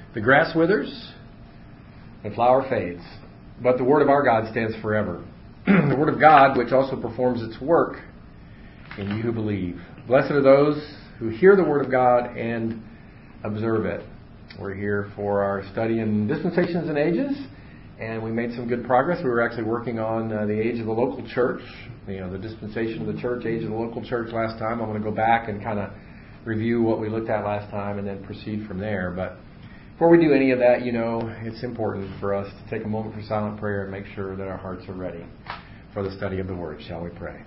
The grass withers, the flower fades, but the word of our God stands forever. The word of God, which also performs its work in you who believe. Blessed are those who hear the word of God and observe it. We're here for our study in dispensations and ages, and we made some good progress. We were actually working on the age of the local church, the dispensation of the church, age of the local church last time. I'm going to go back and kind of review what we looked at last time and then proceed from there. But before we do any of that, it's important for us to take a moment for silent prayer and make sure that our hearts are ready for the study of the Word. Shall we pray?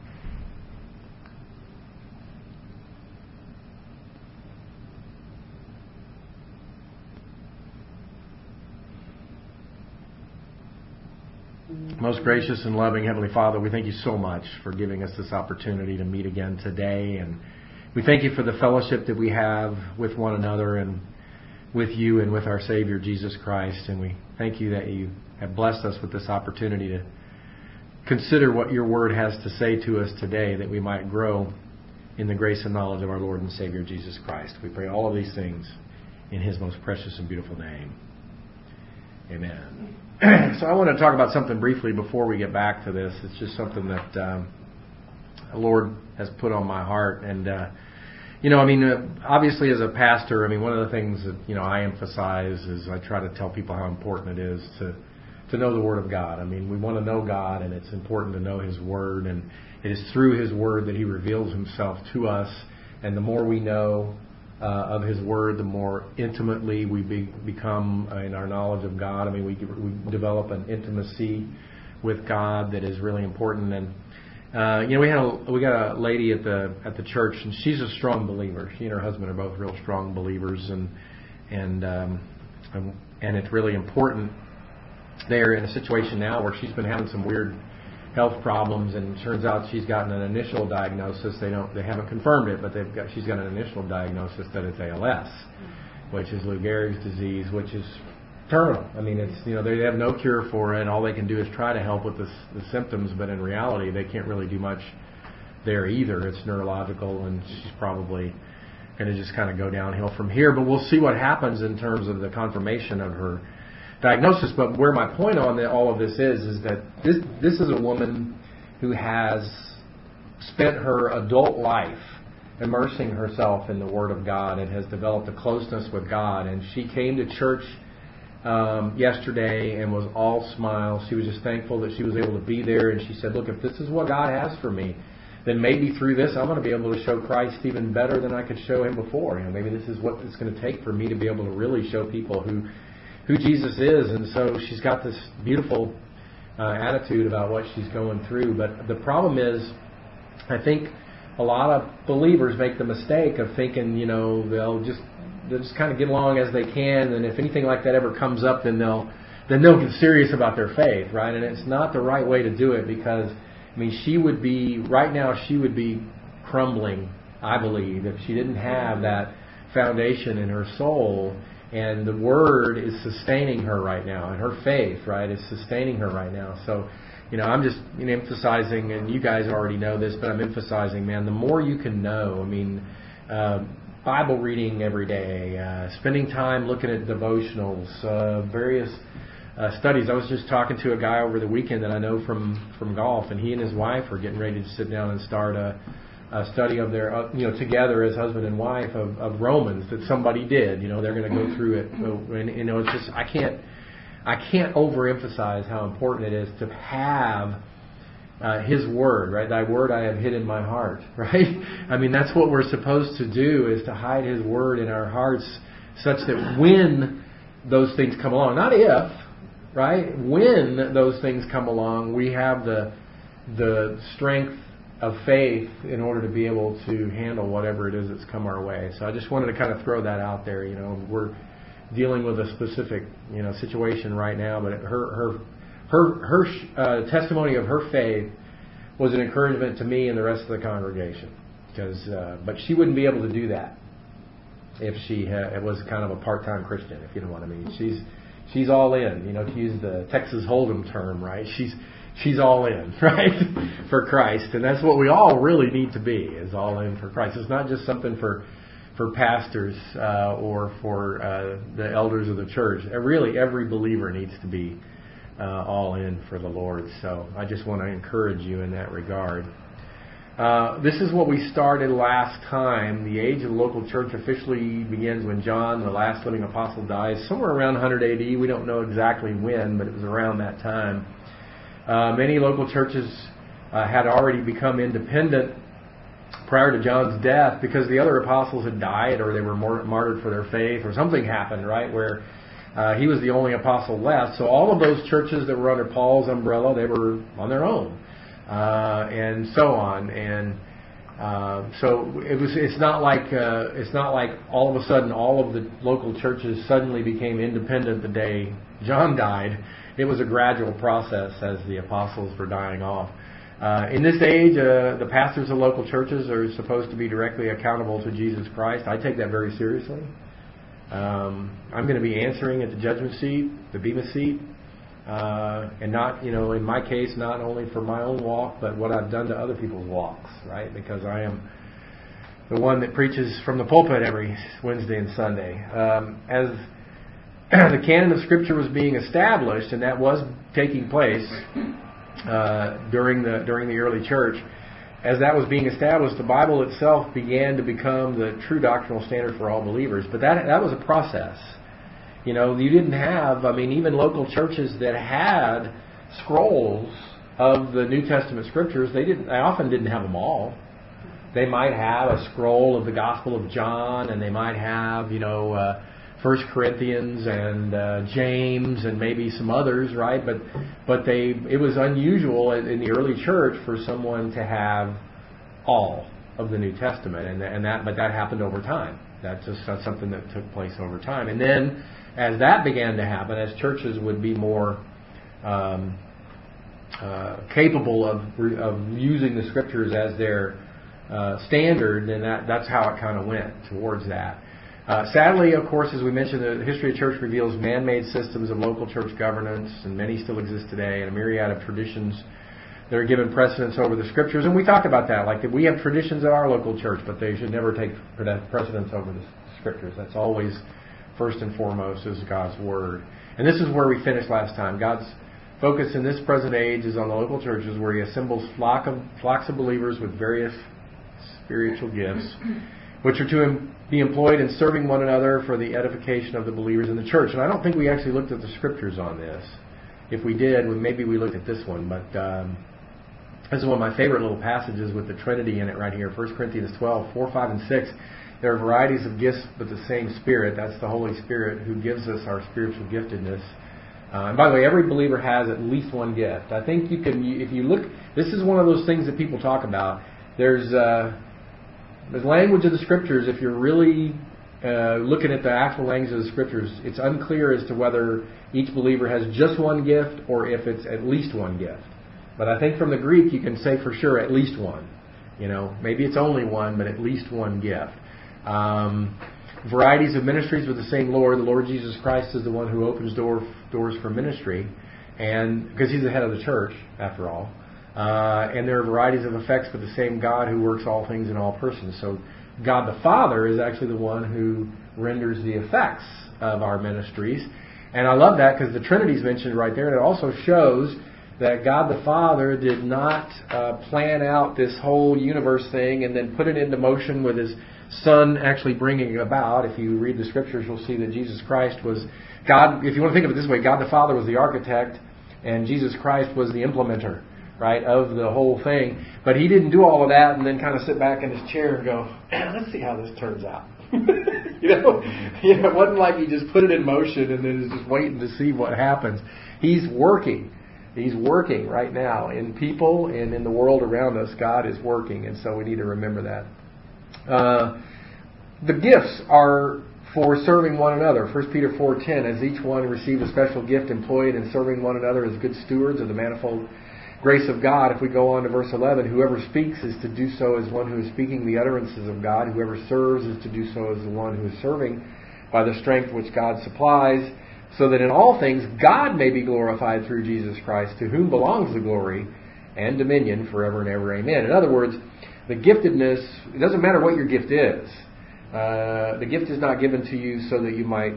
Most gracious and loving Heavenly Father, we thank you so much for giving us this opportunity to meet again today. And we thank you for the fellowship that we have with one another and with you and with our Savior, Jesus Christ. And we thank you that you have blessed us with this opportunity to consider what your word has to say to us today, that we might grow in the grace and knowledge of our Lord and Savior, Jesus Christ. We pray all of these things in His most precious and beautiful name. Amen. So I want to talk about something briefly before we get back to this. It's just something that the Lord has put on my heart. And, obviously as a pastor, one of the things that, I emphasize is I try to tell people how important it is to know the Word of God. We want to know God, and it's important to know His Word. And it is through His Word that He reveals Himself to us. And the more we know of His Word, the more intimately we become in our knowledge of God. We develop an intimacy with God that is really important. And we got a lady at the church, and she's a strong believer. She and her husband are both real strong believers, and it's really important. They're in a situation now where she's been having some weird health problems, and it turns out she's gotten an initial diagnosis. They haven't confirmed it, but she's got an initial diagnosis that it's ALS, which is Lou Gehrig's disease, which is terminal. It's they have no cure for it, and all they can do is try to help with the symptoms, but in reality they can't really do much there either. It's neurological, and she's probably going to just kind of go downhill from here. But we'll see what happens in terms of the confirmation of her diagnosis. But where my point on all of this is that this is a woman who has spent her adult life immersing herself in the Word of God and has developed a closeness with God. And she came to church yesterday and was all smiles. She was just thankful that she was able to be there. And she said, look, if this is what God has for me, then maybe through this I'm going to be able to show Christ even better than I could show Him before. Maybe this is what it's going to take for me to be able to really show people who Jesus is. And so she's got this beautiful attitude about what she's going through. But the problem is, I think a lot of believers make the mistake of thinking, they'll just kind of get along as they can, and if anything like that ever comes up, then they'll get serious about their faith, right? And it's not the right way to do it, because she would be crumbling, I believe, if she didn't have that foundation in her soul. And the Word is sustaining her right now, and her faith, right, is sustaining her right now. So, I'm just emphasizing, and you guys already know this, but I'm emphasizing, man, the more you can know. Bible reading every day, spending time looking at devotionals, various studies. I was just talking to a guy over the weekend that I know from golf, and he and his wife are getting ready to sit down and start a study of their, together as husband and wife of Romans that somebody did. They're going to go through it, and it's just I can't overemphasize how important it is to have His Word, right? Thy Word I have hid in my heart, right? That's what we're supposed to do, is to hide His Word in our hearts, such that when those things come along, not if, right? When those things come along, we have the strength of faith in order to be able to handle whatever it is that's come our way. So I just wanted to kind of throw that out there. We're dealing with a specific situation right now, but her testimony of her faith was an encouragement to me and the rest of the congregation, but she wouldn't be able to do that if she it was kind of a part-time Christian, if you know what I mean. She's all in, to use the Texas Hold'em term, right? She's all in, right, for Christ. And that's what we all really need to be, is all in for Christ. It's not just something for for pastors or for the elders of the church. Really, every believer needs to be all in for the Lord. So I just want to encourage you in that regard. This is what we started last time. The age of the local church officially begins when John, the last living apostle, dies, somewhere around 100 AD. We don't know exactly when, but it was around that time. Many local churches had already become independent prior to John's death because the other apostles had died or they were martyred for their faith or something happened, right, where he was the only apostle left. So all of those churches that were under Paul's umbrella, they were on their own. And so on, and so it's not like all of a sudden all of the local churches suddenly became independent the day John died. It was a gradual process as the apostles were dying off. In this age, the pastors of local churches are supposed to be directly accountable to Jesus Christ. I take that very seriously. I'm going to be answering at the judgment seat, the Bema seat. And not, in my case, not only for my own walk, but what I've done to other people's walks, right? Because I am the one that preaches from the pulpit every Wednesday and Sunday. As the canon of Scripture was being established, and that was taking place during the early church, as that was being established, the Bible itself began to become the true doctrinal standard for all believers. But that was a process. You didn't have, even local churches that had scrolls of the New Testament Scriptures, they often didn't have them all. They might have a scroll of the Gospel of John, and they might have, 1 Corinthians and James and maybe some others, right? But it was unusual in the early church for someone to have all of the New Testament, but that happened over time. That's something that took place over time. And then, as that began to happen, as churches would be more capable of using the Scriptures as their standard, then that's how it kind of went towards that. Sadly, of course, as we mentioned, the history of church reveals man-made systems of local church governance, and many still exist today, and a myriad of traditions that are given precedence over the Scriptures. And we talked about that, like that we have traditions at our local church, but they should never take precedence over the Scriptures. That's always first and foremost is God's Word. And this is where we finished last time. God's focus in this present age is on the local churches where He assembles flocks of believers with various spiritual gifts, which are to be employed in serving one another for the edification of the believers in the church. And I don't think we actually looked at the Scriptures on this. If we did, maybe we looked at this one. But this is one of my favorite little passages with the Trinity in it right here. 1 Corinthians 12, 4, 5, and 6. There are varieties of gifts, but the same Spirit. That's the Holy Spirit who gives us our spiritual giftedness. And by the way, every believer has at least one gift. I think you can, if you look, this is one of those things that people talk about. There's language of the Scriptures. If you're really looking at the actual language of the Scriptures, it's unclear as to whether each believer has just one gift or if it's at least one gift. But I think from the Greek you can say for sure at least one. Maybe it's only one, but at least one gift. Varieties of ministries with the same Lord. The Lord Jesus Christ is the one who opens doors for ministry, and because He's the head of the church, after all. And there are varieties of effects with the same God who works all things in all persons. So God the Father is actually the one who renders the effects of our ministries. And I love that because the Trinity is mentioned right there. And it also shows that God the Father did not plan out this whole universe thing and then put it into motion with His Son actually bringing it about. If you read the Scriptures, you'll see that Jesus Christ was God. If you want to think of it this way, God the Father was the architect and Jesus Christ was the implementer, right, of the whole thing. But He didn't do all of that and then kind of sit back in His chair and go, let's see how this turns out. It wasn't like He just put it in motion and then is just waiting to see what happens. He's working. He's working right now in people and in the world around us. God is working, and so we need to remember that. The gifts are for serving one another. 1 Peter 4:10, as each one received a special gift employed in serving one another as good stewards of the manifold grace of God. If we go on to verse 11, whoever speaks is to do so as one who is speaking the utterances of God. Whoever serves is to do so as the one who is serving by the strength which God supplies, so that in all things God may be glorified through Jesus Christ, to whom belongs the glory and dominion forever and ever. Amen. In other words, the giftedness, it doesn't matter what your gift is. The gift is not given to you so that you might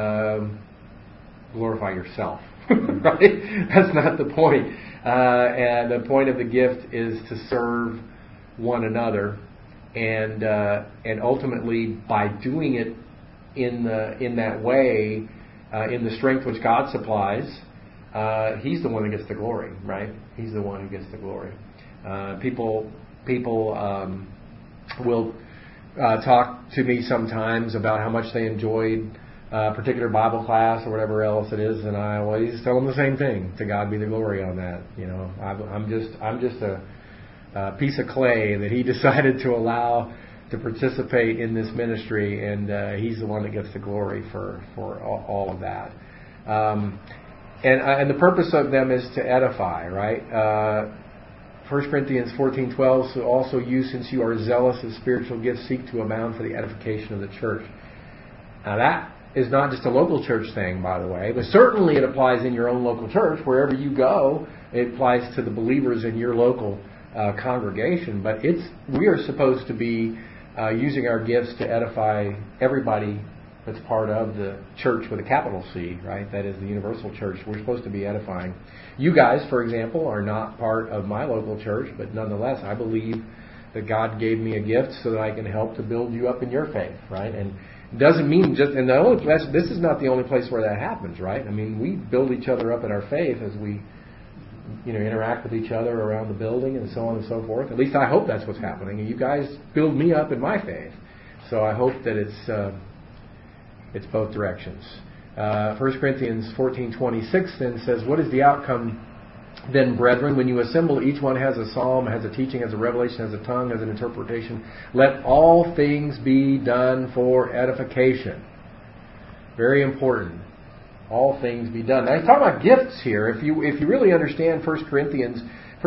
glorify yourself. Right? That's not the point. And the point of the gift is to serve one another, and ultimately by doing it in that way, in the strength which God supplies, He's the one that gets the glory. Right? He's the one who gets the glory. People will talk to me sometimes about how much they enjoyed a particular Bible class or whatever else it is, and I always tell them the same thing: to God be the glory on that. You know, I'm just a piece of clay that He decided to allow to participate in this ministry, and He's the one that gets the glory for all of that. And the purpose of them is to edify, right? 1 Corinthians 14:12, so also you, since you are zealous of spiritual gifts, seek to abound for the edification of the church. Now that is not just a local church thing, by the way, but certainly it applies in your own local church. Wherever you go, it applies to the believers in your local congregation. But we are supposed to be using our gifts to edify everybody that's part of the church with a capital C, right? That is the universal church. We're supposed to be edifying. You guys, for example, are not part of my local church, but nonetheless, I believe that God gave me a gift so that I can help to build you up in your faith, right? And it doesn't mean just, and this is not the only place where that happens, right? I mean, we build each other up in our faith as we, interact with each other around the building and so on and so forth. At least I hope that's what's happening. And you guys build me up in my faith. So I hope that it's both directions. 1 Corinthians 14:26 then says, what is the outcome then, brethren? When you assemble, each one has a psalm, has a teaching, has a revelation, has a tongue, has an interpretation. Let all things be done for edification. Very important. All things be done. Now he's talking about gifts here. If you really understand 1 Corinthians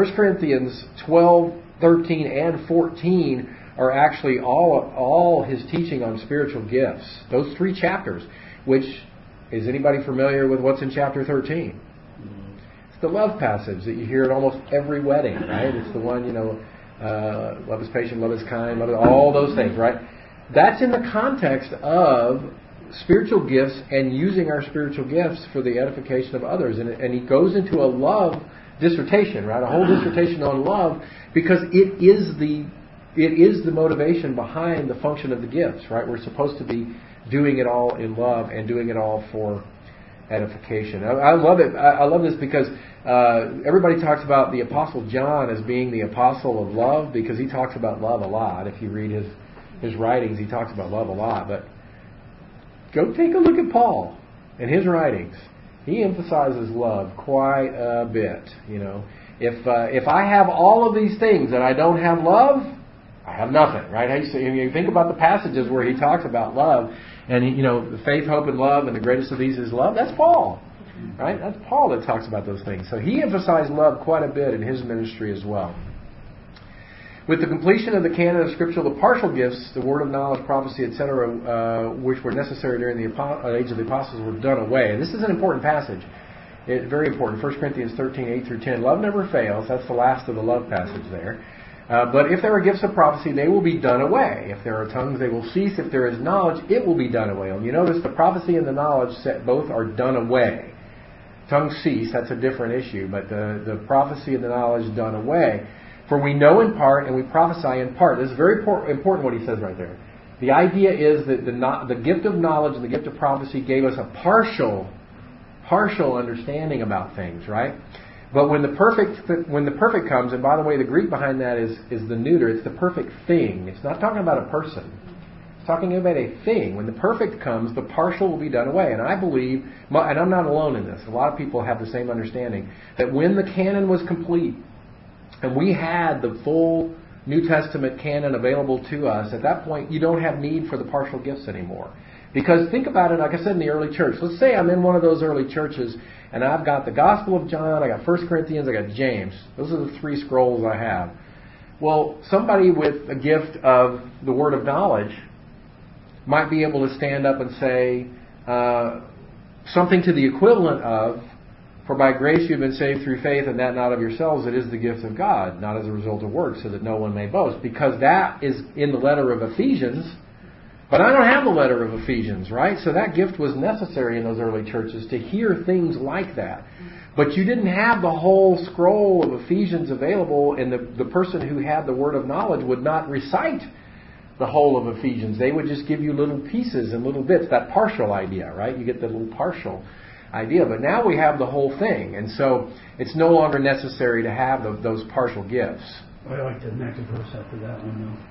12, 13, and 14 are actually all his teaching on spiritual gifts. Those 3 chapters, which, is anybody familiar with what's in chapter 13? It's the love passage that you hear at almost every wedding, right? It's the one, love is patient, love is kind, all those things, right? That's in the context of spiritual gifts and using our spiritual gifts for the edification of others. And he goes into a love dissertation, right? A whole dissertation on love, because it is the motivation behind the function of the gifts, right? We're supposed to be doing it all in love and doing it all for edification. I love it. I love this because everybody talks about the Apostle John as being the apostle of love, because he talks about love a lot. If you read his writings, he talks about love a lot. But go take a look at Paul and his writings. He emphasizes love quite a bit. If I have all of these things and I don't have love, I have nothing, right? You think about the passages where he talks about love, and faith, hope, and love, and the greatest of these is love. That's Paul, right? That's Paul that talks about those things. So he emphasized love quite a bit in his ministry as well. With the completion of the canon of Scripture, the partial gifts, the word of knowledge, prophecy, etc., which were necessary during the age of the apostles, were done away. And this is an important passage. It's very important. 1 Corinthians 13, 8 through 10. Love never fails. That's the last of the love passage there. But if there are gifts of prophecy, they will be done away. If there are tongues, they will cease. If there is knowledge, it will be done away. And you notice the prophecy and the knowledge both are done away. Tongues cease. That's a different issue. But the prophecy and the knowledge done away. For we know in part and we prophesy in part. This is very important what he says right there. The idea is that the gift of knowledge and the gift of prophecy gave us a partial understanding about things, right? But when the perfect comes, and by the way, the Greek behind that is the neuter. It's the perfect thing. It's not talking about a person. It's talking about a thing. When the perfect comes, the partial will be done away. And I believe, and I'm not alone in this, a lot of people have the same understanding, that when the canon was complete, and we had the full New Testament canon available to us, at that point you don't have need for the partial gifts anymore. Because think about it, like I said in the early church. Let's say I'm in one of those early churches and I've got the Gospel of John, I got 1 Corinthians, I got James. Those are the 3 scrolls I have. Well, somebody with a gift of the word of knowledge might be able to stand up and say something to the equivalent of, for by grace you have been saved through faith, and that not of yourselves, it is the gift of God, not as a result of works, so that no one may boast. Because that is in the letter of Ephesians, But I don't have the letter of Ephesians, right? So that gift was necessary in those early churches to hear things like that. But you didn't have the whole scroll of Ephesians available, and the person who had the word of knowledge would not recite the whole of Ephesians. They would just give you little pieces and little bits, that partial idea, right? You get the little partial idea. But now we have the whole thing, and so it's no longer necessary to have those partial gifts. I like the next verse after that one, though.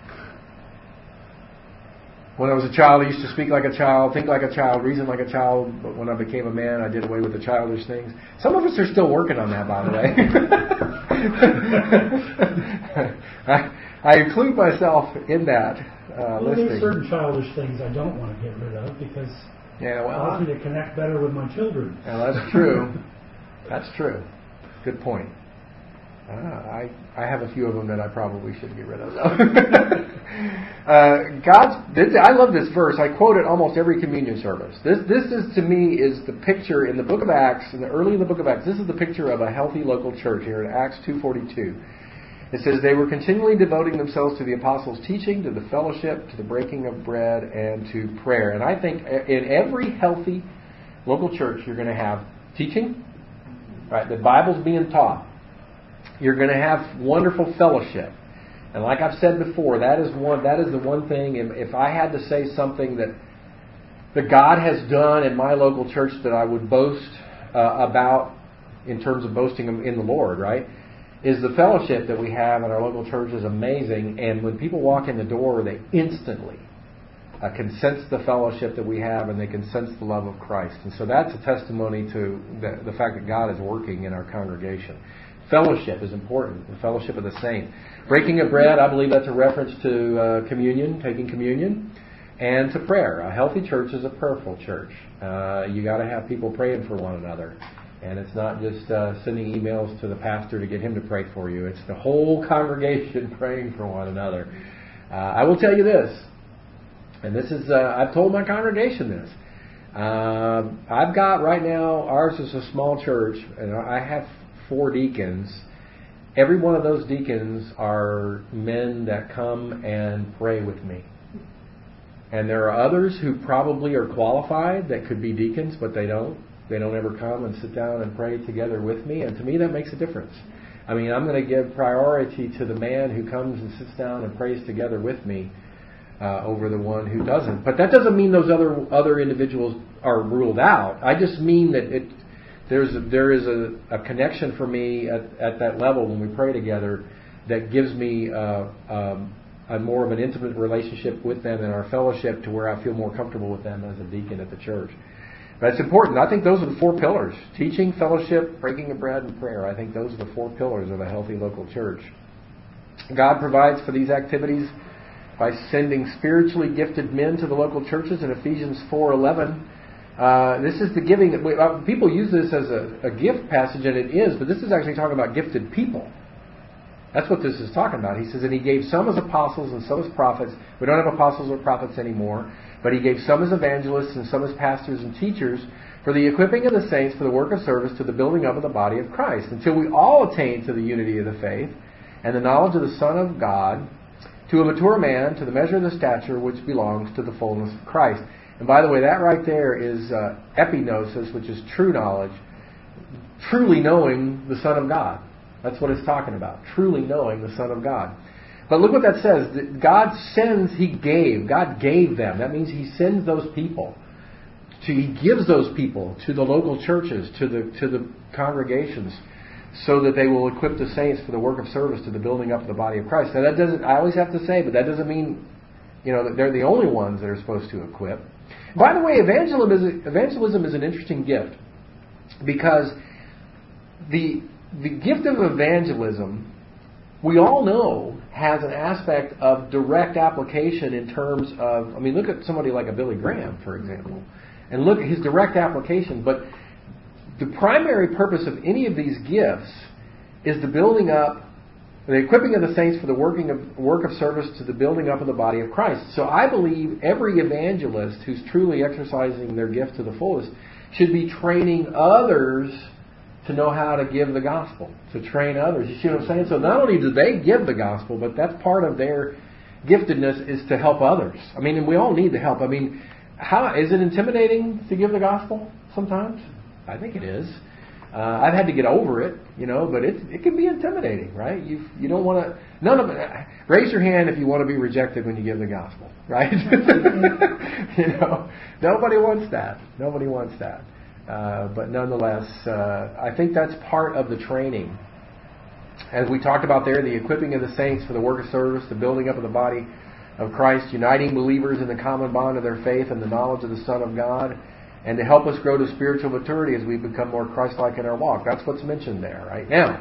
When I was a child, I used to speak like a child, think like a child, reason like a child. But when I became a man, I did away with the childish things. Some of us are still working on that, by the way. I include myself in that. There's certain childish things I don't want to get rid of because it allows me to connect better with my children. Yeah, that's true. That's true. Good point. I have a few of them that I probably should get rid of. I love this verse. I quote it almost every communion service. This is, to me, is the picture in the book of Acts, early in the book of Acts. This is the picture of a healthy local church here in Acts 2:42. It says, they were continually devoting themselves to the apostles' teaching, to the fellowship, to the breaking of bread, and to prayer. And I think in every healthy local church, you're going to have teaching, right? The Bible's being taught. You're going to have wonderful fellowship. And like I've said before, that is the one thing, if I had to say something that God has done in my local church that I would boast about in terms of boasting in the Lord, right, is the fellowship that we have in our local church is amazing. And when people walk in the door, they instantly can sense the fellowship that we have, and they can sense the love of Christ. And so that's a testimony to the fact that God is working in our congregation. Fellowship is important, the fellowship of the saints. Breaking of bread, I believe that's a reference to communion, taking communion, and to prayer. A healthy church is a prayerful church. You got to have people praying for one another. And it's not just sending emails to the pastor to get him to pray for you. It's the whole congregation praying for one another. I will tell you this, and this is, I've told my congregation this. I've got right now, ours is a small church, and I have 4 deacons. Every one of those deacons are men that come and pray with me. And there are others who probably are qualified that could be deacons, but they don't. They don't ever come and sit down and pray together with me. And to me, that makes a difference. I mean, I'm going to give priority to the man who comes and sits down and prays together with me over the one who doesn't. But that doesn't mean those other individuals are ruled out. I just mean that there is a connection for me at that level when we pray together that gives me a more of an intimate relationship with them in our fellowship to where I feel more comfortable with them as a deacon at the church. But it's important. I think those are the 4 pillars. Teaching, fellowship, breaking of bread, and prayer. I think those are the 4 pillars of a healthy local church. God provides for these activities by sending spiritually gifted men to the local churches in Ephesians 4:11. This is the giving. People use this as a gift passage, and it is, but this is actually talking about gifted people. That's what this is talking about. He says, and he gave some as apostles and some as prophets. We don't have apostles or prophets anymore, but he gave some as evangelists and some as pastors and teachers for the equipping of the saints for the work of service to the building up of the body of Christ, until we all attain to the unity of the faith and the knowledge of the Son of God, to a mature man, to the measure of the stature which belongs to the fullness of Christ. And by the way, that right there is epignosis, which is true knowledge, truly knowing the Son of God. That's what it's talking about, truly knowing the Son of God. But look what that says. God sends, God gave them. That means he sends those people. He gives those people to the local churches, to the congregations, so that they will equip the saints for the work of service to the building up of the body of Christ. Now that doesn't, I always have to say, but that doesn't mean, that they're the only ones that are supposed to equip. By the way, evangelism is an interesting gift, because the gift of evangelism, we all know, has an aspect of direct application in terms of, look at somebody like a Billy Graham, for example, and look at his direct application. But the primary purpose of any of these gifts is the building up, the equipping of the saints for the work of service to the building up of the body of Christ. So I believe every evangelist who's truly exercising their gift to the fullest should be training others to know how to give the gospel, to train others. You see what I'm saying? So not only do they give the gospel, but that's part of their giftedness is to help others. I mean, and we all need the help. I mean, how is it intimidating to give the gospel sometimes? I think it is. I've had to get over it, but it can be intimidating, right? You don't want to. Raise your hand if you want to be rejected when you give the gospel, right? Nobody wants that. Nobody wants that. But nonetheless, I think that's part of the training. As we talked about there, the equipping of the saints for the work of service, the building up of the body of Christ, uniting believers in the common bond of their faith and the knowledge of the Son of God, and to help us grow to spiritual maturity as we become more Christ-like in our walk. That's what's mentioned there, right? Now,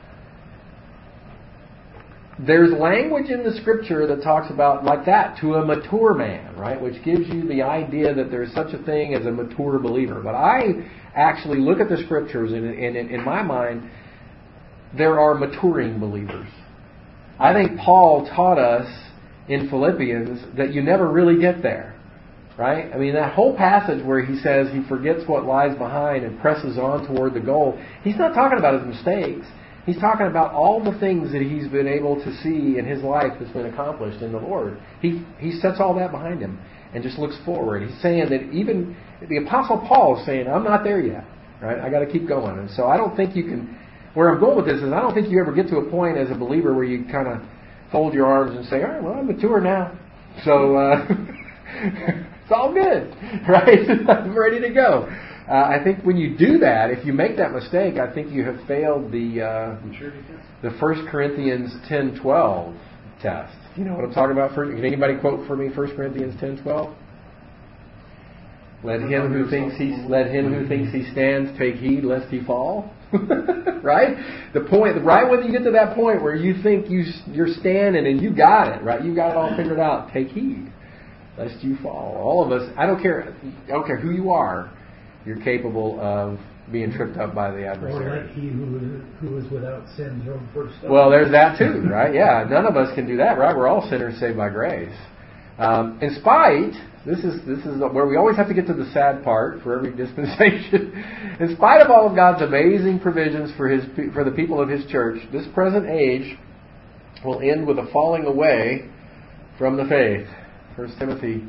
there's language in the Scripture that talks about like that, to a mature man, right? Which gives you the idea that there's such a thing as a mature believer. But I actually look at the Scriptures, and in my mind, there are maturing believers. I think Paul taught us in Philippians that you never really get there. Right? I mean, that whole passage where he says he forgets what lies behind and presses on toward the goal, he's not talking about his mistakes. He's talking about all the things that he's been able to see in his life that's been accomplished in the Lord. He sets all that behind him and just looks forward. He's saying that even the Apostle Paul is saying, I'm not there yet. Right? I got to keep going. And so I don't think you can, where I'm going with this is I don't think you ever get to a point as a believer where you kind of fold your arms and say, all right, well, I'm mature now. So, it's all good, right? I'm ready to go. I think when you do that, if you make that mistake, I think you have failed the 1 Corinthians 10:12 test. You know what I'm talking about? Can anybody quote for me 1 Corinthians 10:12? Let him who thinks he stands take heed lest he fall. Right? The point, right when you get to that point where you think you're standing and you got it, right? You got it all figured out. Take heed lest you fall. All of us, I don't care who you are, you're capable of being tripped up by the adversary. Or let he who is without sin throw first stone. Well, there's that too, right? Yeah, none of us can do that, right? We're all sinners saved by grace. In spite, this is where we always have to get to the sad part for every dispensation. In spite of all of God's amazing provisions for the people of His church, this present age will end with a falling away from the faith. 1 Timothy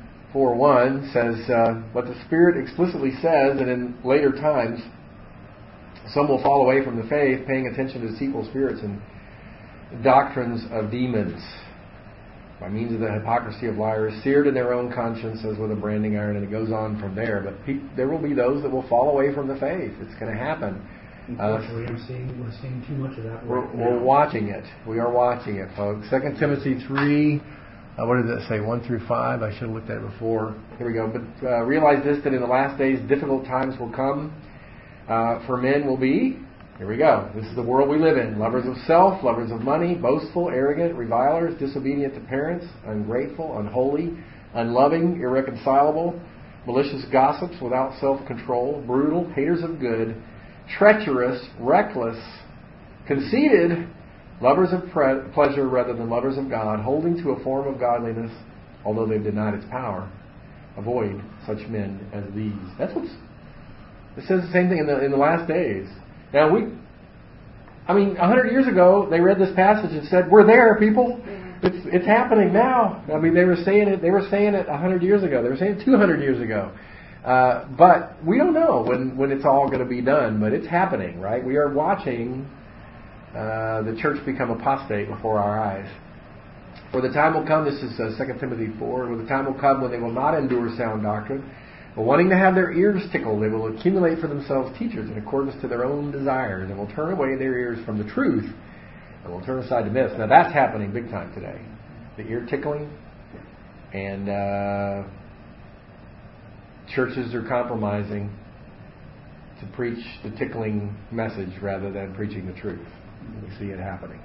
4:1 says, but the Spirit explicitly says that in later times some will fall away from the faith, paying attention to deceitful spirits and doctrines of demons, by means of the hypocrisy of liars, seared in their own conscience as with a branding iron, and it goes on from there. But there will be those that will fall away from the faith. It's going to happen. Unfortunately, we're seeing too much of that. We're watching it. We are watching it, folks. 2 Timothy 3. What did that say? 1 through 5. I should have looked at it before. Here we go. But realize this, that in the last days difficult times will come. For men will be, here we go. This is the world we live in. Lovers of self, lovers of money, boastful, arrogant, revilers, disobedient to parents, ungrateful, unholy, unloving, irreconcilable, malicious gossips, without self-control, brutal, haters of good, treacherous, reckless, conceited, lovers of pleasure rather than lovers of God, holding to a form of godliness, although they've denied its power. Avoid such men as these. It says the same thing in the last days. Now 100 years ago, they read this passage and said, "We're there, people. It's happening now." I mean, they were saying it 100 years ago. They were saying it 200 years ago. But we don't know when it's all going to be done. But it's happening, right? We are watching the church become apostate before our eyes. For the time will come, this is 2 Timothy 4, for the time will come when they will not endure sound doctrine, but wanting to have their ears tickled, they will accumulate for themselves teachers in accordance to their own desires, and will turn away their ears from the truth, and will turn aside to myths. Now that's happening big time today. The ear tickling, and churches are compromising to preach the tickling message rather than preaching the truth. We see it happening.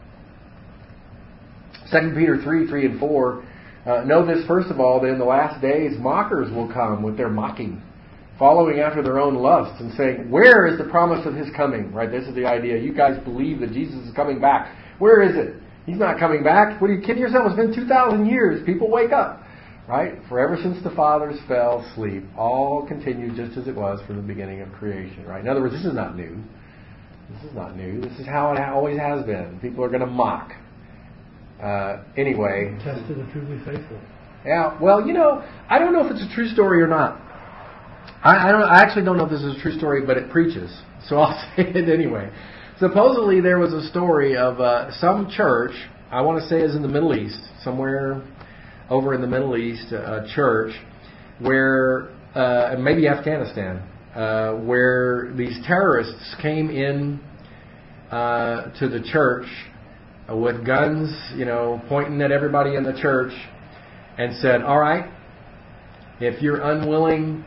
2 Peter 3 and 4. Know this, first of all, that in the last days mockers will come with their mocking, following after their own lusts, and saying, "Where is the promise of His coming?" Right? This is the idea. You guys believe that Jesus is coming back. Where is it? He's not coming back. What are you kidding yourself? It's been 2,000 years. People wake up. Right? For ever since the fathers fell asleep, all continued just as it was from the beginning of creation. Right? In other words, this is not new. This is not new. This is how it always has been. People are going to mock. Anyway. Test to the truly faithful. Yeah, well, I don't know if it's a true story or not. I actually don't know if this is a true story, but it preaches. So I'll say it anyway. Supposedly there was a story of some church, I want to say is in the Middle East, somewhere over in the Middle East, a church where, maybe Afghanistan, where these terrorists came in to the church with guns, pointing at everybody in the church, and said, "All right, if you're unwilling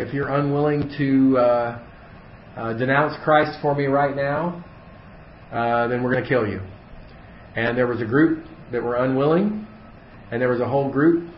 to denounce Christ for me right now, then we're going to kill you." And there was a group that were unwilling, and there was a whole group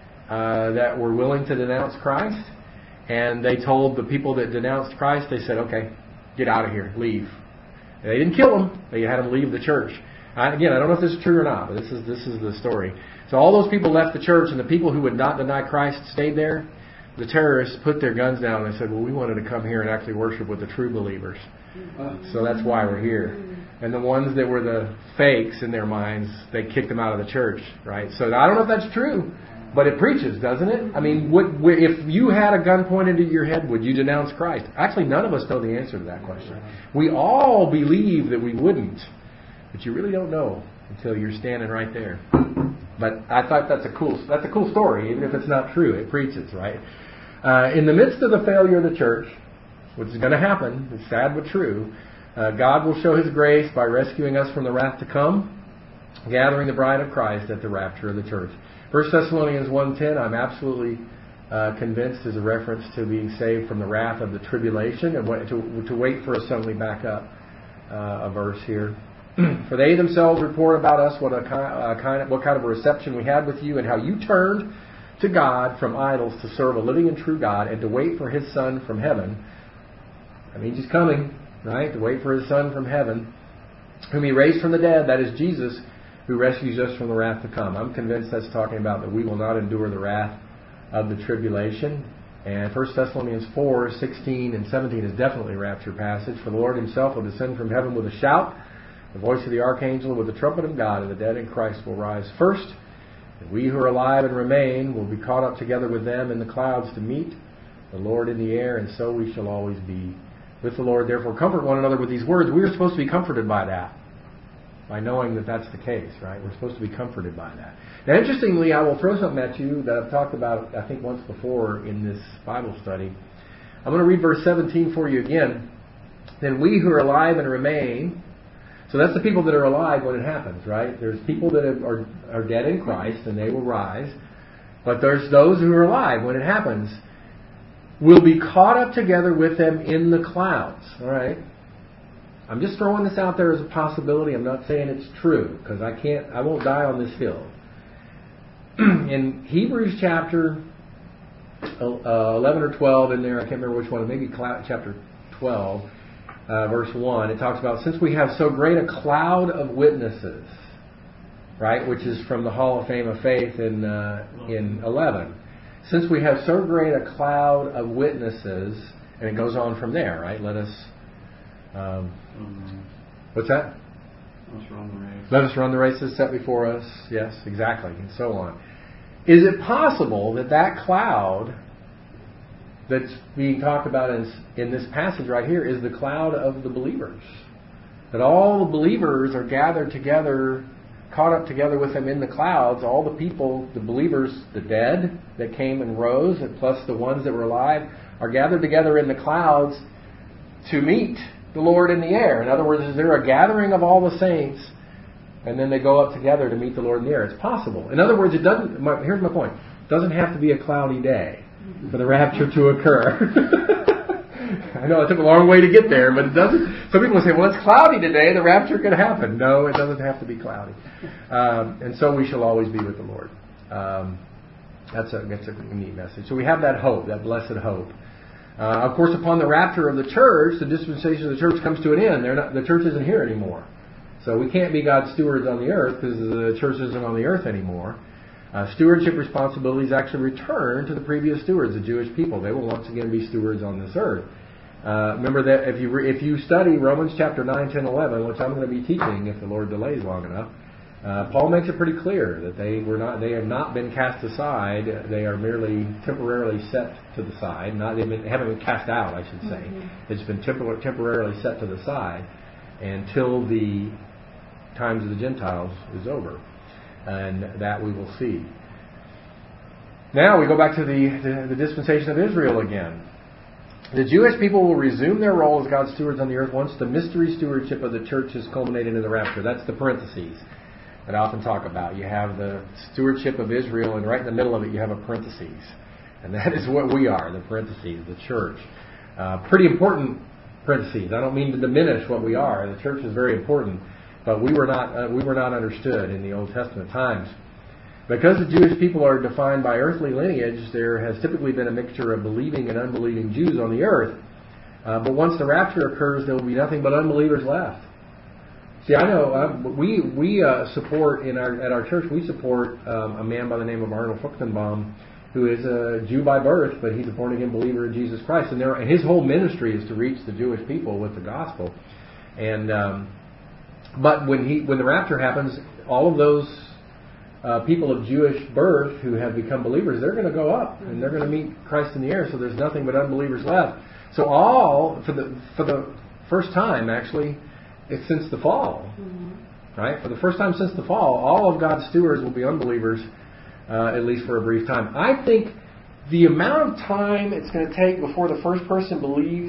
that were willing to denounce Christ. And they told the people that denounced Christ, they said, "Okay, get out of here, leave." And they didn't kill them; they had them leave the church. Again, I don't know if this is true or not, but this is the story. So all those people left the church, and the people who would not deny Christ stayed there. The terrorists put their guns down and they said, "Well, we wanted to come here and actually worship with the true believers. So that's why we're here." And the ones that were the fakes in their minds, they kicked them out of the church, right? So I don't know if that's true, but it preaches, doesn't it? I mean, if you had a gun pointed at your head, would you denounce Christ? Actually, none of us know the answer to that question. We all believe that we wouldn't, but you really don't know until you're standing right there. But I thought that's a cool story, even if it's not true. It preaches, right? In the midst of the failure of the church, which is going to happen, it's sad but true, God will show His grace by rescuing us from the wrath to come, gathering the bride of Christ at the rapture of the church. 1 Thessalonians 1:10, I'm absolutely convinced, is a reference to being saved from the wrath of the tribulation, and to wait for us. Suddenly back up a verse here. For they themselves report about us what kind of a reception we had with you, and how you turned to God from idols to serve a living and true God, and to wait for His Son from heaven. I mean, He's coming, right? To wait for His Son from heaven, whom He raised from the dead, that is Jesus, who rescues us from the wrath to come. I'm convinced that's talking about that we will not endure the wrath of the tribulation. And 1 Thessalonians 4:16 and 17 is definitely a rapture passage. For the Lord Himself will descend from heaven with a shout, the voice of the archangel, with the trumpet of God, and the dead in Christ will rise first. And we who are alive and remain will be caught up together with them in the clouds to meet the Lord in the air, and so we shall always be with the Lord. Therefore, comfort one another with these words. We are supposed to be comforted by that, by knowing that that's the case, right? We're supposed to be comforted by that. Now, interestingly, I will throw something at you that I've talked about, I think, once before in this Bible study. I'm going to read verse 17 for you again. Then we who are alive and remain. So that's the people that are alive when it happens, right? There's people that are dead in Christ, and they will rise. But there's those who are alive when it happens. Will be caught up together with them in the clouds. All right? I'm just throwing this out there as a possibility. I'm not saying it's true, because I won't die on this hill. In Hebrews chapter 11 or 12 in there, I can't remember which one, maybe chapter 12, verse 1, it talks about, since we have so great a cloud of witnesses, right, which is from the Hall of Fame of Faith in 11. Since we have so great a cloud of witnesses, and it goes on from there, right? Let us... what's that? Let's run the race. Let us run the race that's set before us. Yes, exactly, and so on. Is it possible that cloud that's being talked about in this passage right here is the cloud of the believers? That all the believers are gathered together, caught up together with them in the clouds. All the people, the believers, the dead that came and rose, and plus the ones that were alive, are gathered together in the clouds to meet the Lord in the air. In other words, is there a gathering of all the saints, and then they go up together to meet the Lord in the air? It's possible. In other words, here's my point. It doesn't have to be a cloudy day for the rapture to occur. I know it took a long way to get there, but it doesn't. Some people say, well, it's cloudy today, the rapture could happen. No, it doesn't have to be cloudy. And so we shall always be with the Lord. That's a neat message. So we have that hope, that blessed hope. Of course, upon the rapture of the church, the dispensation of the church comes to an end. The church isn't here anymore. So we can't be God's stewards on the earth because the church isn't on the earth anymore. Stewardship responsibilities actually return to the previous stewards, the Jewish people. They will once again be stewards on this earth. Remember that if you study Romans chapter 9, 10, 11, which I'm going to be teaching if the Lord delays long enough, Paul makes it pretty clear that they have not been cast aside. They are merely temporarily set to the side. They haven't been cast out, I should say. Mm-hmm. It's been temporarily set to the side until the times of the Gentiles is over, and that we will see. Now we go back to the dispensation of Israel again. The Jewish people will resume their role as God's stewards on the earth once the mystery stewardship of the church is culminated in the rapture. That's the parentheses that I often talk about. You have the stewardship of Israel, and right in the middle of it you have a parentheses. And that is what we are, the parentheses, the church. Pretty important parentheses. I don't mean to diminish what we are. The church is very important, but we were not understood in the Old Testament times. Because the Jewish people are defined by earthly lineage, there has typically been a mixture of believing and unbelieving Jews on the earth. But once the rapture occurs, there will be nothing but unbelievers left. See, I know we support at our church. We support a man by the name of Arnold Fruchtenbaum, who is a Jew by birth, but he's a born again believer in Jesus Christ, and his whole ministry is to reach the Jewish people with the gospel. And but when the rapture happens, all of those people of Jewish birth who have become believers, they're going to go up and they're going to meet Christ in the air. So there's nothing but unbelievers left. So for the first time, actually, it's since the fall, right? For the first time since the fall, all of God's stewards will be unbelievers, at least for a brief time. I think the amount of time it's going to take before the first person believes,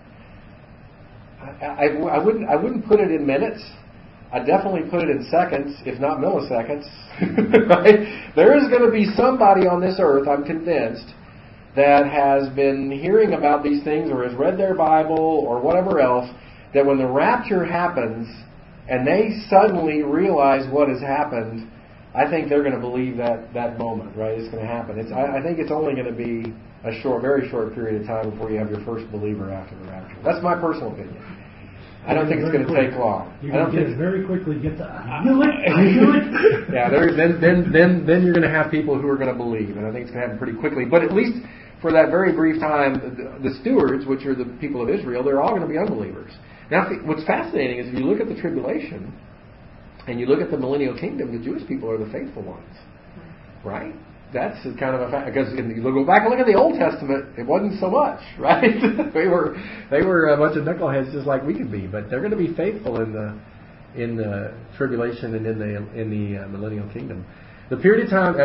I wouldn't put it in minutes. I definitely put it in seconds, if not milliseconds. Right? There is going to be somebody on this earth, I'm convinced, that has been hearing about these things or has read their Bible or whatever else, that when the rapture happens and they suddenly realize what has happened, I think they're going to believe that moment, right? It's going to happen. I think it's only going to be a very short period of time before you have your first believer after the rapture. That's my personal opinion. I don't think it's going to take long. You're going to very quickly get the I knew it. Yeah, then you're going to have people who are going to believe, and I think it's going to happen pretty quickly. But at least for that very brief time, the stewards, which are the people of Israel, they're all going to be unbelievers. Now, what's fascinating is if you look at the tribulation and you look at the millennial kingdom, the Jewish people are the faithful ones, right? That's kind of a fact, because if you go back and look at the Old Testament, it wasn't so much, right? they were a bunch of knuckleheads just like we could be, but they're going to be faithful in the tribulation and in the millennial kingdom. The period of time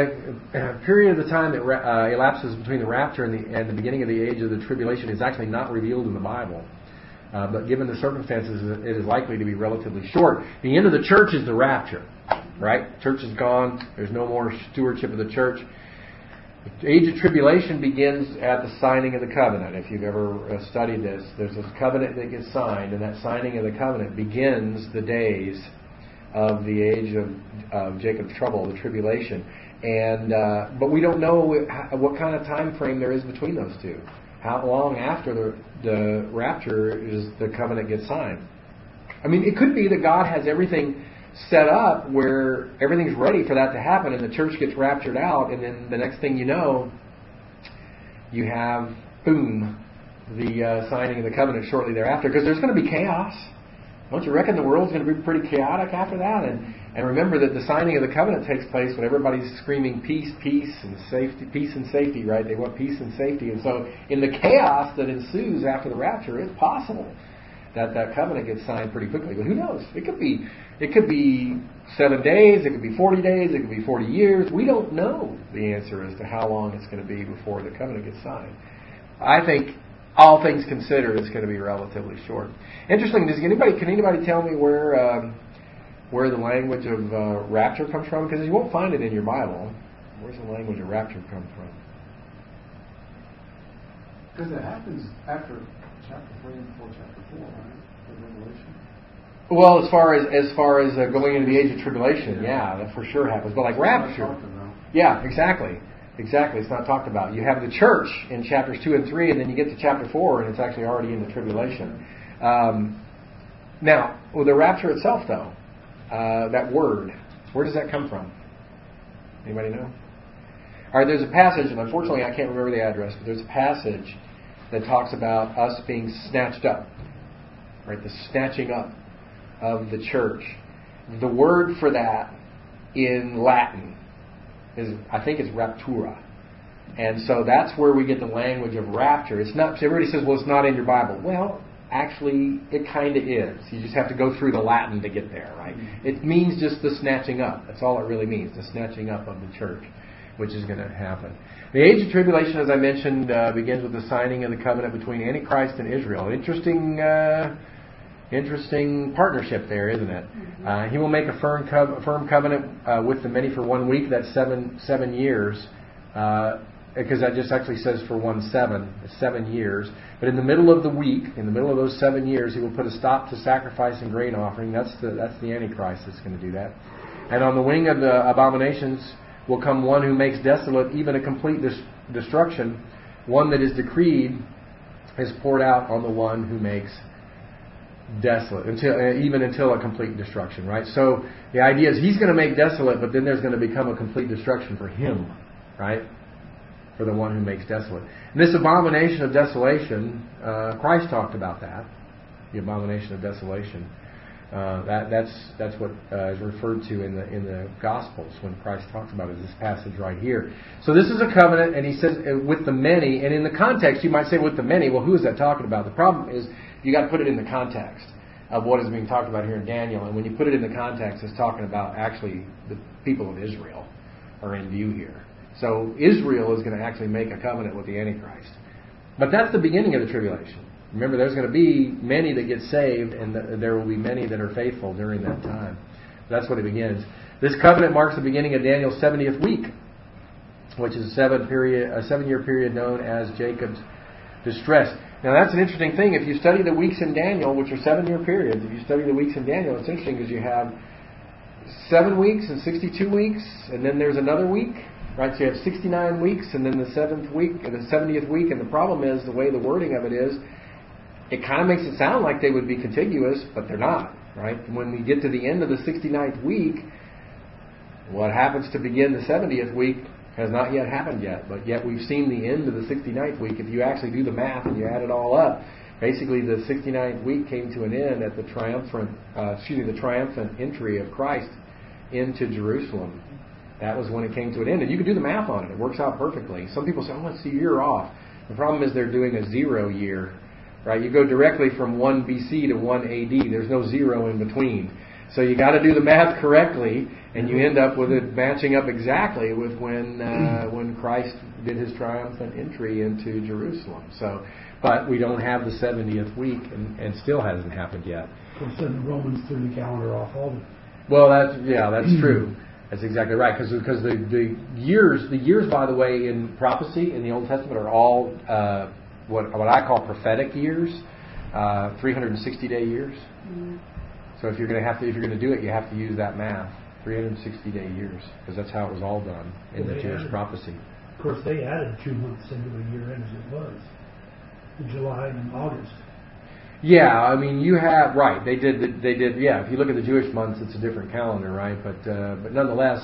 that elapses between the rapture and the beginning of the age of the tribulation is actually not revealed in the Bible. But given the circumstances, it is likely to be relatively short. The end of the church is the rapture, right? Church is gone. There's no more stewardship of the church. The age of tribulation begins at the signing of the covenant. If you've ever studied this, there's this covenant that gets signed, and that signing of the covenant begins the days of the age of Jacob's trouble, the tribulation. And but we don't know what kind of time frame there is between those two. How long after the rapture is the covenant gets signed? I mean, it could be that God has everything set up where everything's ready for that to happen, and the church gets raptured out, and then the next thing you know, you have, boom, the signing of the covenant shortly thereafter, because there's going to be chaos. Don't you reckon the world's going to be pretty chaotic after that? And remember that the signing of the covenant takes place when everybody's screaming peace, peace, and safety, peace and safety, right? They want peace and safety. And so in the chaos that ensues after the rapture, it's possible that covenant gets signed pretty quickly. But who knows? It could be 7 days, it could be 40 days, it could be 40 years. We don't know the answer as to how long it's going to be before the covenant gets signed. I think, all things considered, it's going to be relatively short. Interesting. Can anybody tell me where the language of rapture comes from? Because you won't find it in your Bible. Where's the language of rapture come from? Because it happens after chapter 3 and before chapter 4, right? The Revelation. Well, as far as going into the age of tribulation, yeah, that for sure happens. But like rapture, yeah, exactly. It's not talked about. You have the church in chapters 2 and 3, and then you get to chapter 4, and it's actually already in the tribulation. Now, with the rapture itself, though, that word, where does that come from? Anybody know? All right, there's a passage, and unfortunately I can't remember the address, but there's a passage that talks about us being snatched up, right? The snatching up of the church. The word for that in Latin. I think it's raptura. And so that's where we get the language of rapture. It's not. Everybody says, well, it's not in your Bible. Well, actually, it kind of is. You just have to go through the Latin to get there, right? It means just the snatching up. That's all it really means, the snatching up of the church, which is going to happen. The age of tribulation, as I mentioned, begins with the signing of the covenant between Antichrist and Israel. Interesting partnership there, isn't it? He will make a firm covenant with the many for 1 week. That's seven years. Because that just actually says for 7 years. But in the middle of the week, in the middle of those 7 years, he will put a stop to sacrifice and grain offering. That's the Antichrist that's going to do that. And on the wing of the abominations will come one who makes desolate, even a complete destruction. One that is decreed is poured out on the one who makes desolate, until a complete destruction, right? So the idea is he's going to make desolate, but then there's going to become a complete destruction for him, right? For the one who makes desolate. And this abomination of desolation, Christ talked about that. The abomination of desolation. That's what is referred to in the Gospels when Christ talks about it. This passage right here. So this is a covenant, and he says with the many. And in the context, you might say with the many. Well, who is that talking about? The problem is you got to put it in the context of what is being talked about here in Daniel. And when you put it in the context, it's talking about actually the people of Israel are in view here. So Israel is going to actually make a covenant with the Antichrist. But that's the beginning of the tribulation. Remember, there's going to be many that get saved, and there will be many that are faithful during that time. That's when it begins. This covenant marks the beginning of Daniel's 70th week, which is a 7-year period known as Jacob's distress. Now, that's an interesting thing. If you study the weeks in Daniel, which are 7-year periods, if you study the weeks in Daniel, it's interesting because you have 7 weeks and 62 weeks, and then there's another week. Right, so you have 69 weeks, and then the 7th week, and the 70th week. And the problem is the way the wording of it is, it kind of makes it sound like they would be contiguous, but they're not. Right? And when we get to the end of the 69th week, what happens to begin the 70th week has not yet happened yet. But yet we've seen the end of the 69th week. If you actually do the math and you add it all up, basically the 69th week came to an end at the triumphant entry of Christ into Jerusalem. That was when it came to an end. And you can do the math on it. It works out perfectly. Some people say, oh, it's a year off. The problem is they're doing a 0 year. Right? You go directly from 1 BC to 1 AD. There's no 0 in between. So you got to do the math correctly, and you end up with it matching up exactly with when Christ did his triumphant entry into Jerusalem. So, but we don't have the 70th week, and still hasn't happened yet. Of course, then the Romans threw the calendar off all the... Well, that's true. That's exactly right, because the years, by the way, in prophecy in the Old Testament are all what I call prophetic years, 360-day years. Mm-hmm. So if you're going to do it, you have to use that math, 360-day years, because that's how it was all done in the Jewish prophecy. Of course, they added 2 months into the year as it was, in July and August. Yeah, I mean, you have right. They did. Yeah, if you look at the Jewish months, it's a different calendar, right? But nonetheless,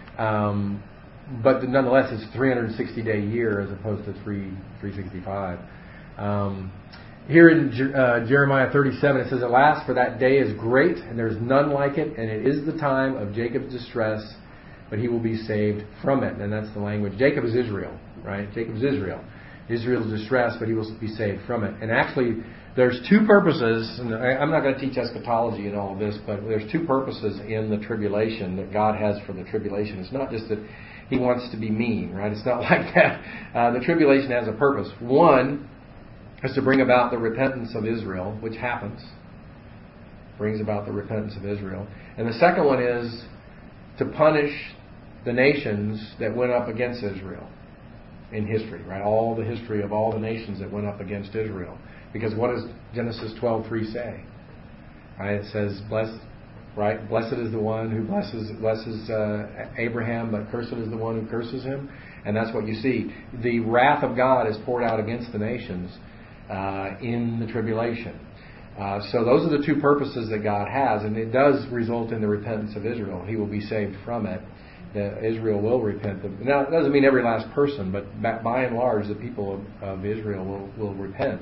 it's a 360-day year as opposed to 365. Here in Jeremiah 37, it says, "At last, for that day is great, and there is none like it, and it is the time of Jacob's distress, but he will be saved from it." And that's the language. Jacob is Israel, right? Jacob is Israel. Israel's distress, but he will be saved from it. And actually, there's 2 purposes, and I'm not going to teach eschatology and all of this, but there's 2 purposes in the tribulation that God has for the tribulation. It's not just that he wants to be mean, right? It's not like that. The tribulation has a purpose. One is to bring about the repentance of Israel, which happens. Brings about the repentance of Israel. And the second one is to punish the nations that went up against Israel in history, right? All the history of all the nations that went up against Israel. Because what does Genesis 12:3 say? Right? It says, "Blessed is the one who blesses Abraham, but cursed is the one who curses him." And that's what you see. The wrath of God is poured out against the nations in the tribulation. So those are the 2 purposes that God has, and it does result in the repentance of Israel. He will be saved from it. Israel will repent. Now, it doesn't mean every last person, but by and large, the people of Israel will repent.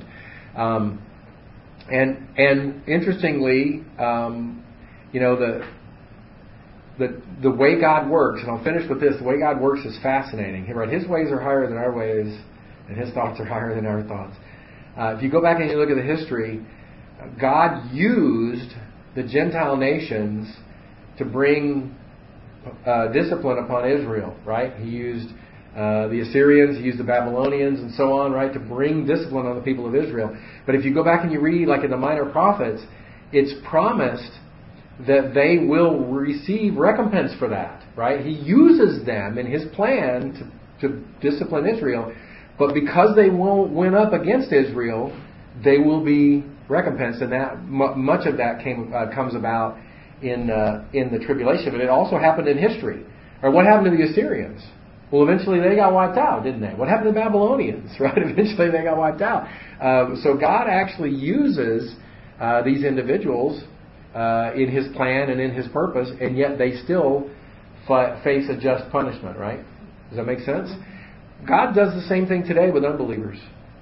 And interestingly, the the way God works, and I'll finish with this, the way God works is fascinating. Right? His ways are higher than our ways, and His thoughts are higher than our thoughts. If you go back and you look at the history, God used the Gentile nations to bring discipline upon Israel, right? He used the Assyrians, He used the Babylonians, and so on, right, to bring discipline on the people of Israel. But if you go back and you read, like in the Minor Prophets, it's promised that they will receive recompense for that, right? He uses them in His plan to discipline Israel, but because they went up against Israel, they will be recompensed, and that much of that comes about in the tribulation. But it also happened in history. Or what happened to the Assyrians? Well, eventually they got wiped out, didn't they? What happened to the Babylonians? Right? Eventually they got wiped out. So God actually uses these individuals in His plan and in His purpose, and yet they still face a just punishment, right? Does that make sense? God does the same thing today with unbelievers.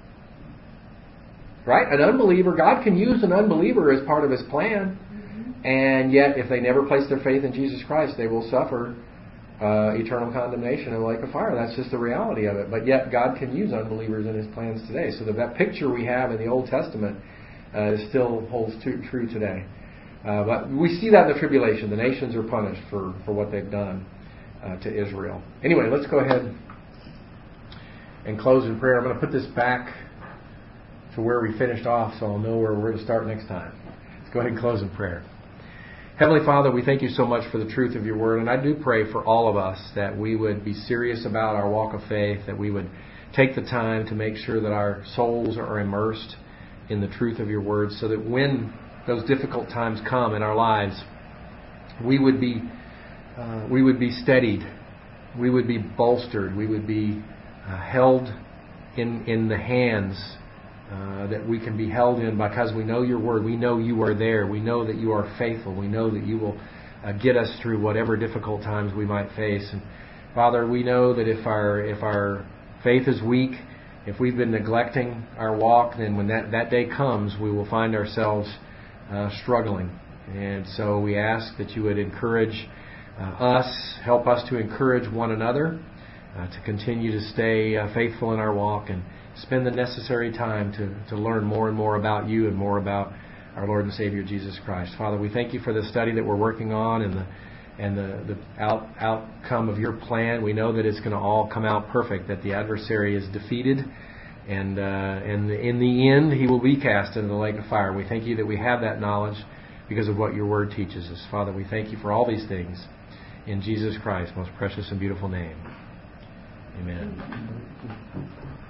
Right? An unbeliever, God can use an unbeliever as part of His plan, and yet if they never place their faith in Jesus Christ, they will suffer eternal condemnation in the lake of fire. That's just the reality of it. But yet God can use unbelievers in His plans today. So that picture we have in the Old Testament still holds true today. But we see that in the tribulation. The nations are punished for what they've done to Israel. Anyway, let's go ahead and close in prayer. I'm going to put this back to where we finished off so I'll know where we're going to start next time. Let's go ahead and close in prayer. Heavenly Father, we thank You so much for the truth of Your Word, and I do pray for all of us that we would be serious about our walk of faith, that we would take the time to make sure that our souls are immersed in the truth of Your Word, so that when those difficult times come in our lives, we would be steadied, we would be bolstered, we would be held in the hands that we can be held in because we know Your Word. We know You are there. We know that You are faithful. We know that You will get us through whatever difficult times we might face. And Father, we know that if our faith is weak, if we've been neglecting our walk, then when that day comes, we will find ourselves struggling. And so we ask that You would encourage us, help us to encourage one another, to continue to stay faithful in our walk and spend the necessary time to learn more and more about You and more about our Lord and Savior Jesus Christ. Father, we thank You for the study that we're working on and the outcome of Your plan. We know that it's going to all come out perfect, that the adversary is defeated, and in the end He will be cast into the lake of fire. We thank You that we have that knowledge because of what Your Word teaches us. Father, we thank You for all these things in Jesus Christ's most precious and beautiful name. Amen.